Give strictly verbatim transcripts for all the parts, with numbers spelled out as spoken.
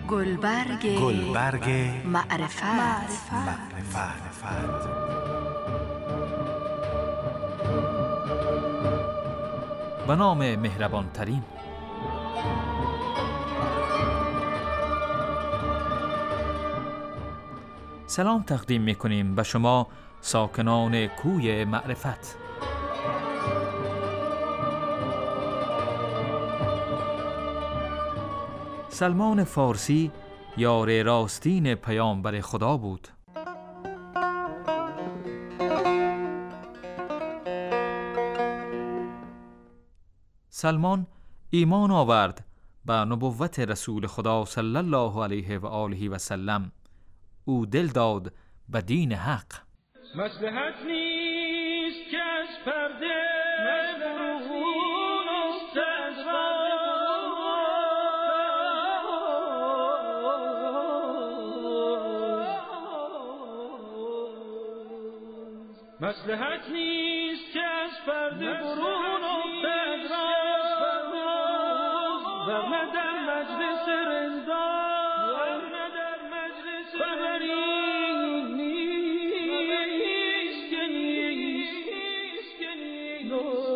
گلبرگ گلبرگ معرفت معرفت به نام مهربان ترین. سلام تقدیم میکنیم به شما ساکنان کوی معرفت. سلمان فارسی یار راستین پیامبر خدا بود. سلمان ایمان آورد به نبوت رسول خدا صلی الله علیه و آله و سلم. او دل داد به دین حق. مصلحت نیست که از پرده برون افتد مصلحت نیست که از پرده برون افتد ورنه در مجلس رندان ورنه در مجلس خبری نیست که نیست که نیست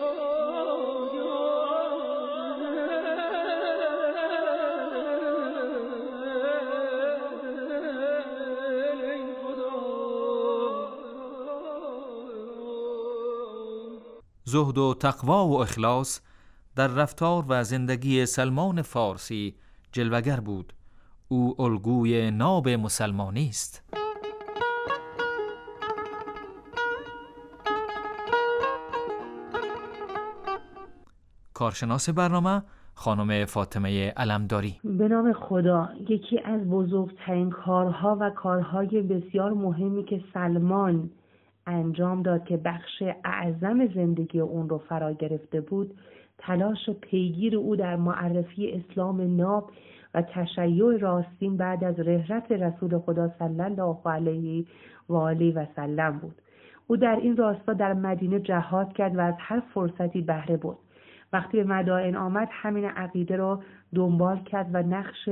زهد و تقوا و اخلاص در رفتار و زندگی سلمان فارسی جلوگر بود. او الگوی ناب مسلمانی است. کارشناس برنامه خانم فاطمه علمداری. به نام خدا. یکی از بزرگترین کارها و کارهای بسیار مهمی که سلمان انجام داد که بخش اعظم زندگی اون رو فرا گرفته بود، تلاش پیگیر او در معرفی اسلام ناب و تشیع راستین بعد از رحلت رسول خدا صلی الله علیه و آله و سلم بود. او در این راستا در مدینه جهاد کرد و از هر فرصتی بهره برد. وقتی به مدائن آمد همین عقیده را دنبال کرد و نقش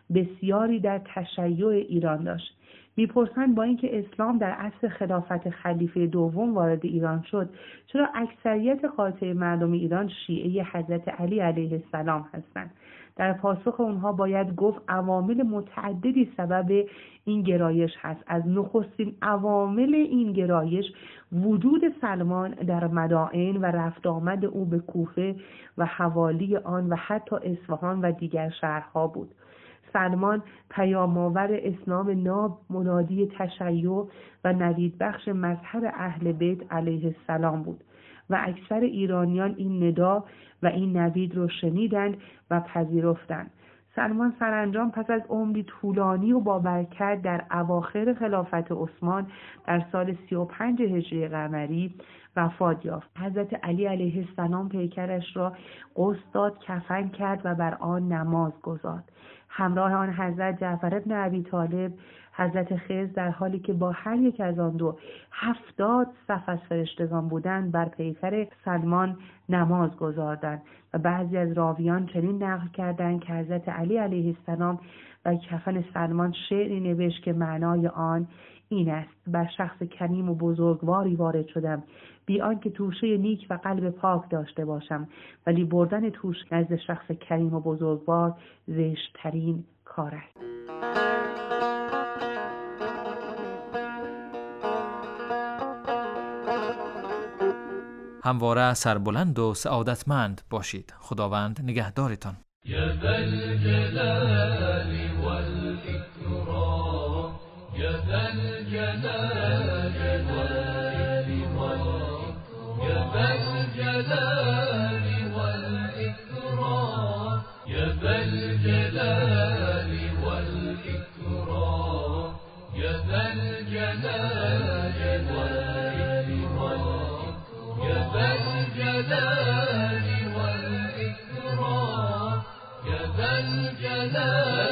بسیاری در تشیع ایران داشت. میپرسند با اینکه اسلام در عصر خلافت خلیفه دوم وارد ایران شد، چرا اکثریت قاطع مردم ایران شیعه حضرت علی علیه السلام هستند؟ در پاسخ اونها باید گفت عوامل متعددی سبب این گرایش هست. از نخستین عوامل این گرایش وجود سلمان در مدائن و رفت آمد او به کوفه و حوالی آن و حتی اصفهان و دیگر شهرها بود. سلمان پیام‌آور اسلام ناب، منادی تشیع و نوید بخش مذهب اهل بیت علیه السلام بود و اکثر ایرانیان این ندا و این نوید رو شنیدند و پذیرفتند. سلمان سرانجام پس از عمری طولانی و با برکت در اواخر خلافت عثمان در سال سی و پنج هجری قمری وفات یافت. حضرت علی علیه السلام پیکرش را غسل داد، کفن کرد و بر آن نماز گزارد. همراه آن حضرت جعفر بن ابی طالب، حضرت خضر در حالی که با هر یک از آن دو هفتاد صف از فرشتگان بودند بر پیکر سلمان نماز گزاردند و بعضی از راویان چنین نقل کردند که حضرت علی علیه السلام و کفن سلمان شعری نوشت که معنای آن این است: بر شخص کریم و بزرگواری وارد شدم، بی آنکه توشه نیک و قلب پاک داشته باشم، ولی بردن توش نزد شخص کریم و بزرگوار زشت‌ترین کار است. همواره سربلند و سعادتمند باشید. خداوند نگهدارتان. یا ذا الجلال والإکرام، یا ذا الجلال والإکرام، یا ذا الجلال والإکرام، یا ذا الجلال والإکرام، یا ذا الجلال والإکرام، یا ذا الجلال والإکرام، یا ذا الجلال